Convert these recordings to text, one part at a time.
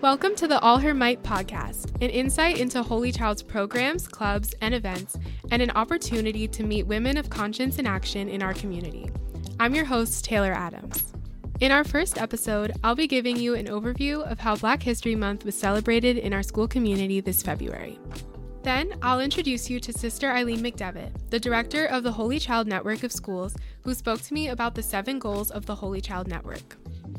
Welcome to the All Her Might podcast, an insight into Holy Child's programs, clubs, and events, and an opportunity to meet women of conscience and action in our community. I'm your host, Taylor Adams. In our first episode, I'll be giving you an overview of how Black History Month was celebrated in our school community this February. Then, I'll introduce you to Sister Eileen McDevitt, the director of the Holy Child Network of Schools, who spoke to me about the 7 goals of the Holy Child Network.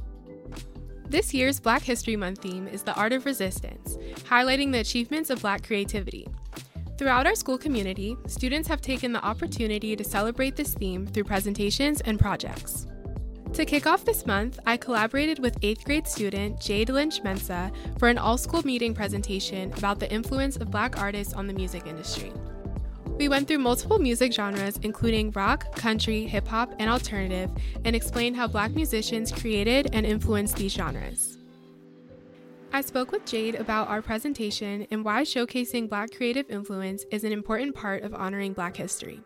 This year's Black History Month theme is the Art of Resistance, highlighting the achievements of Black creativity. Throughout our school community, students have taken the opportunity to celebrate this theme through presentations and projects. To kick off this month, I collaborated with 8th grade student Jade Lynch Mensa for an all-school meeting presentation about the influence of Black artists on the music industry. We went through multiple music genres, including rock, country, hip-hop, and alternative, and explained how Black musicians created and influenced these genres. I spoke with Jade about our presentation and why showcasing Black creative influence is an important part of honoring Black history.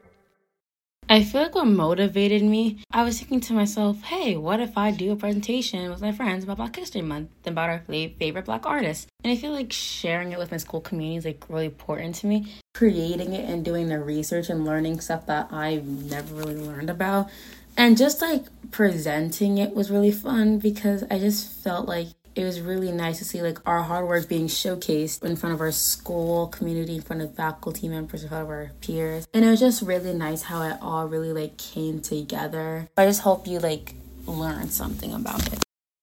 I feel like what motivated me, I was thinking to myself, hey, what if I do a presentation with my friends about Black History Month and about our favorite Black artists? And I feel like sharing it with my school community is really important to me. Creating it and doing the research and learning stuff that I've never really learned about. And just presenting it was really fun because I just felt like it was really nice to see our hard work being showcased in front of our school community, in front of faculty members, in front of our peers. And it was just really nice how it all really came together. I just hope you learn something about it.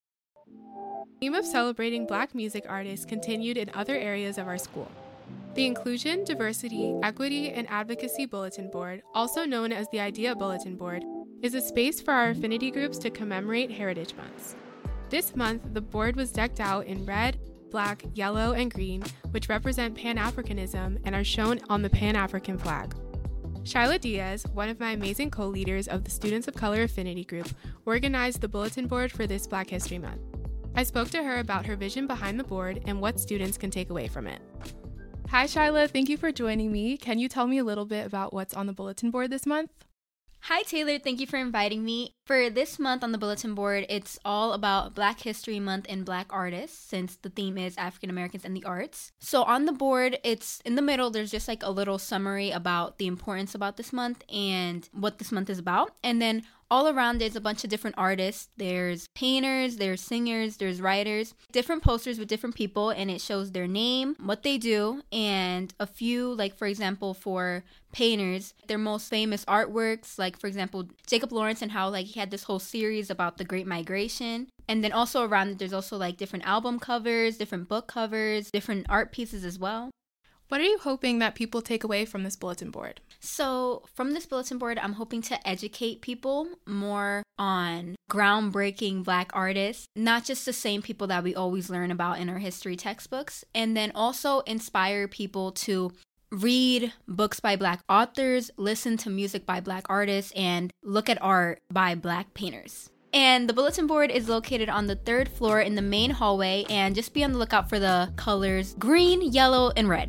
The theme of celebrating Black music artists continued in other areas of our school. The Inclusion, Diversity, Equity, and Advocacy Bulletin Board, also known as the IDEA Bulletin Board, is a space for our affinity groups to commemorate Heritage Months. This month, the board was decked out in red, black, yellow, and green, which represent Pan-Africanism and are shown on the Pan-African flag. Shyla Diaz, one of my amazing co-leaders of the Students of Color Affinity Group, organized the bulletin board for this Black History Month. I spoke to her about her vision behind the board and what students can take away from it. Hi, Shyla. Thank you for joining me. Can you tell me a little bit about what's on the bulletin board this month? Hi, Taylor. Thank you for inviting me. For this month on the bulletin board, it's all about Black History Month and Black artists, since the theme is African Americans and the arts. So on the board, it's in the middle, there's just a little summary about the importance about this month and what this month is about. And then all around, there's a bunch of different artists. There's painters, there's singers, there's writers, different posters with different people, and it shows their name, what they do, and a few, for example, for painters, their most famous artworks, for example, Jacob Lawrence and how he had this whole series about the Great Migration. And then also around it, there's also different album covers, different book covers, different art pieces as well. What are you hoping that people take away from this bulletin board? So from this bulletin board, I'm hoping to educate people more on groundbreaking Black artists, not just the same people that we always learn about in our history textbooks, and then also inspire people to read books by Black authors, listen to music by Black artists, and look at art by Black painters. And the bulletin board is located on the 3rd floor in the main hallway, and just be on the lookout for the colors green, yellow, and red.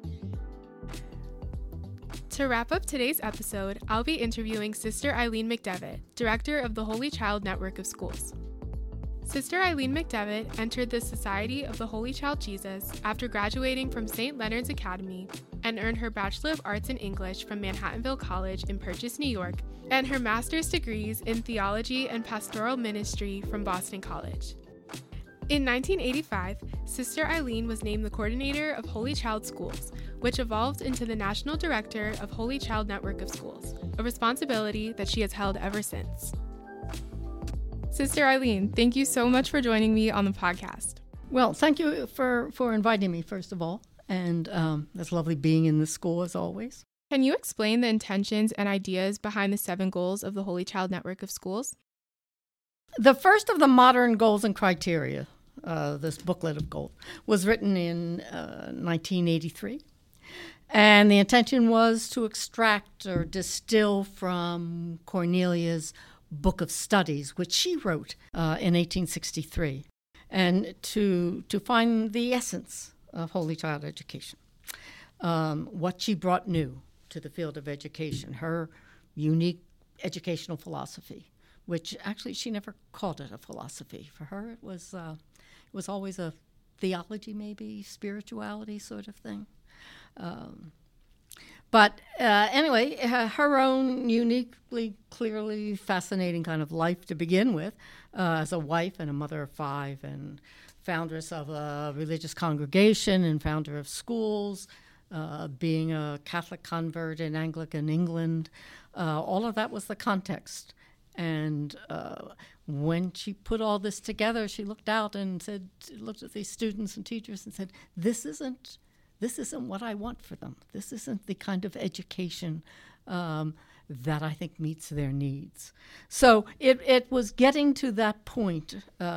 To wrap up today's episode, I'll be interviewing Sister Eileen McDevitt, director of the Holy Child Network of Schools. Sister Eileen McDevitt entered the Society of the Holy Child Jesus after graduating from St. Leonard's Academy and earned her Bachelor of Arts in English from Manhattanville College in Purchase, New York, and her master's degrees in Theology and Pastoral Ministry from Boston College. In 1985, Sister Eileen was named the coordinator of Holy Child Schools, which evolved into the National Director of Holy Child Network of Schools, a responsibility that she has held ever since. Sister Eileen, thank you so much for joining me on the podcast. Well, thank you for inviting me, first of all. And it's lovely being in the school, as always. Can you explain the intentions and ideas behind the 7 goals of the Holy Child Network of Schools? The first of the modern goals and criteria, this booklet of goals, was written in 1983. And the intention was to extract or distill from Cornelia's Book of Studies, which she wrote in 1863, and to find the essence of Holy Child education, what she brought new to the field of education, her unique educational philosophy, which actually she never called it a philosophy. For her, it was always a theology, maybe spirituality sort of thing. But anyway, her own uniquely, clearly fascinating kind of life to begin with, as a wife and a mother of 5 and foundress of a religious congregation and founder of schools, being a Catholic convert in Anglican England. All of that was the context. And when she put all this together, she looked out and looked at these students and teachers and said, this isn't what I want for them. This isn't the kind of education that I think meets their needs. So it was getting to that point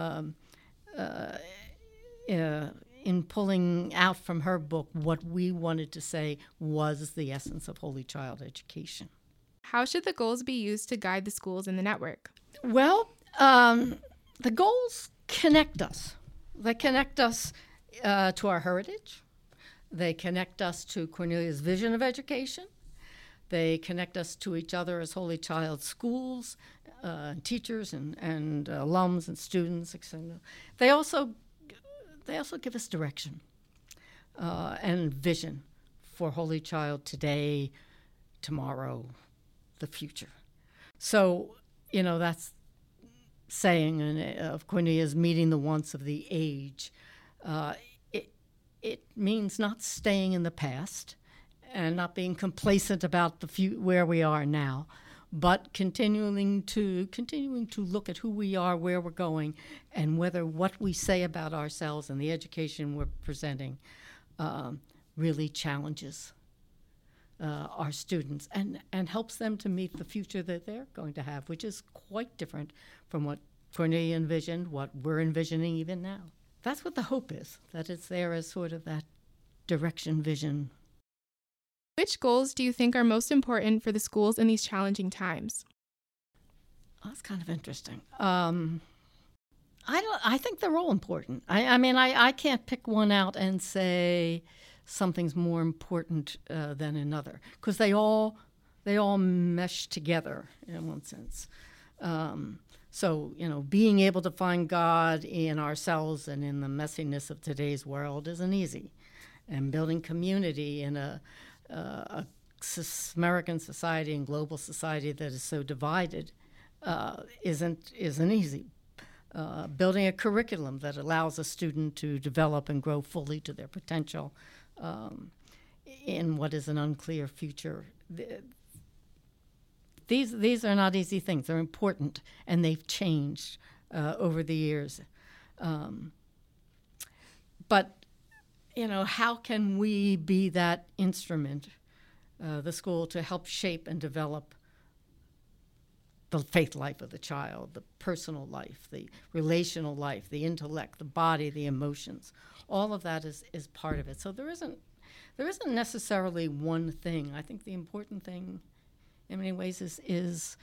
in pulling out from her book what we wanted to say was the essence of Holy Child education. How should the goals be used to guide the schools in the network? Well, the goals connect us. They connect us to our heritage. They connect us to Cornelia's vision of education. They connect us to each other as Holy Child schools, teachers and alums and students, etc. They also give us direction and vision for Holy Child today, tomorrow, the future. So, that's saying of Cornelia's meeting the wants of the age. It means not staying in the past and not being complacent about where we are now, but continuing to look at who we are, where we're going, and whether what we say about ourselves and the education we're presenting really challenges our students and helps them to meet the future that they're going to have, which is quite different from what Cornelia envisioned, what we're envisioning even now. That's what the hope is, that it's there as sort of that direction, vision. Which goals do you think are most important for the schools in these challenging times? Oh, that's kind of interesting. I think they're all important. I can't pick one out and say something's more important than another, because they all mesh together in one sense. So, being able to find God in ourselves and in the messiness of today's world isn't easy. And building community in a American society and global society that is so divided isn't easy. Building a curriculum that allows a student to develop and grow fully to their potential in what is an unclear future. These are not easy things. They're important, and they've changed over the years. But, how can we be that instrument, the school, to help shape and develop the faith life of the child, the personal life, the relational life, the intellect, the body, the emotions? All of that is part of it. So there isn't necessarily one thing. I think the important thing in many ways is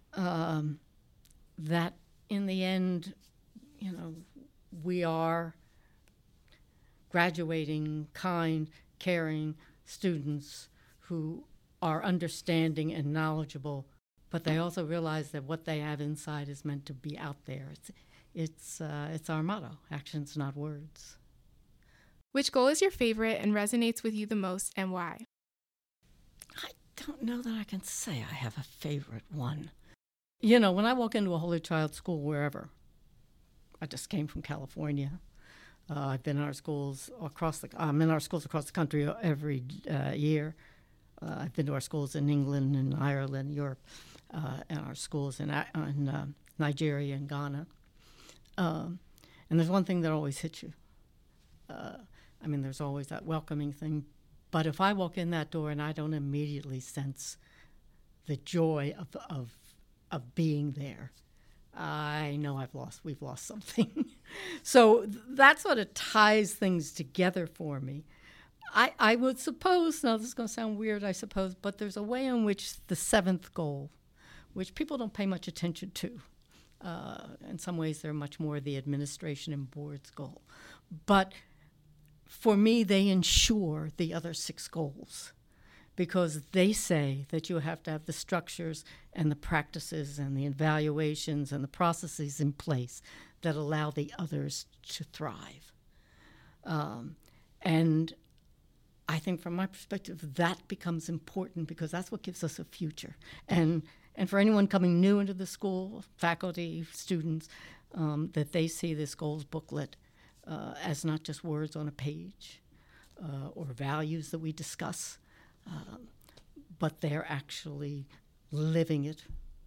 that in the end, we are graduating kind, caring students who are understanding and knowledgeable, but they also realize that what they have inside is meant to be out there. It's our motto: actions, not words. Which goal is your favorite and resonates with you the most, and why? I don't know that I can say I have a favorite one. When I walk into a Holy Child school, wherever, I just came from California. I've been in our schools across the country every year. I've been to our schools in England and Ireland, Europe, and our schools in Nigeria and Ghana. And there's one thing that always hits you. There's always that welcoming thing. But if I walk in that door and I don't immediately sense the joy of being there, I know we've lost something. So that sort of ties things together for me. I would suppose, now this is going to sound weird, I suppose, but there's a way in which the 7th goal, which people don't pay much attention to, in some ways they're much more the administration and board's goal. But for me, they ensure the other 6 goals, because they say that you have to have the structures and the practices and the evaluations and the processes in place that allow the others to thrive. And I think from my perspective, that becomes important because that's what gives us a future. And for anyone coming new into the school, faculty, students, that they see this goals booklet as not just words on a page or values that we discuss, but they're actually living it.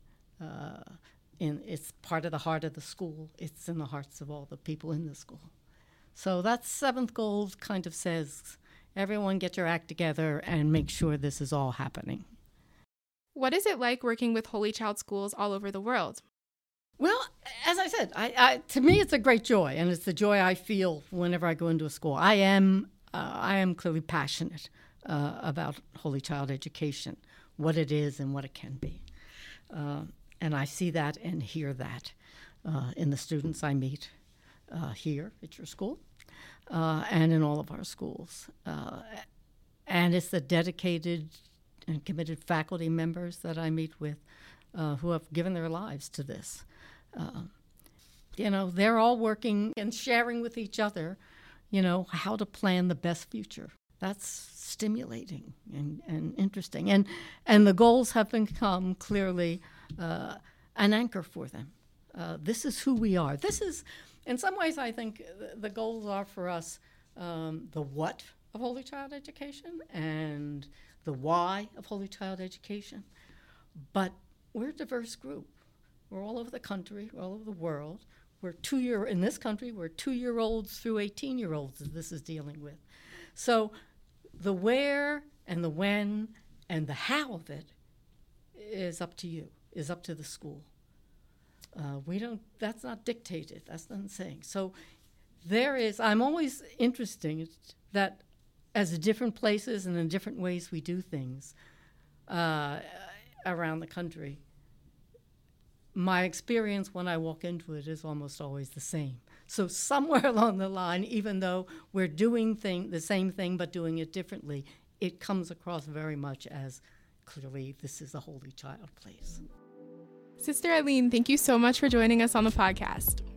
It's part of the heart of the school. It's in the hearts of all the people in the school. So that seventh goal kind of says, everyone get your act together and make sure this is all happening. What is it like working with Holy Child schools all over the world? Well, as I said, to me it's a great joy, and it's the joy I feel whenever I go into a school. I am clearly passionate about Holy Child education, what it is and what it can be. And I see that and hear that in the students I meet here at your school and in all of our schools. And it's the dedicated and committed faculty members that I meet with who have given their lives to this. They're all working and sharing with each other, how to plan the best future. That's stimulating and interesting. And the goals have become clearly an anchor for them. This is who we are. This is, in some ways, I think the goals are for us the what of Holy Child education and the why of Holy Child education. But we're a diverse group. We're all over the country, we're all over the world. In this country, we're 2-year-olds through 18-year-olds that this is dealing with. So the where and the when and the how of it is up to you, is up to the school. That's not dictated, that's not saying. So I'm always interested that as different places and in different ways we do things around the country, my experience when I walk into it is almost always the same. So somewhere along the line, even though we're doing the same thing but doing it differently, it comes across very much as clearly this is a Holy Child place. Sister Eileen, thank you so much for joining us on the podcast.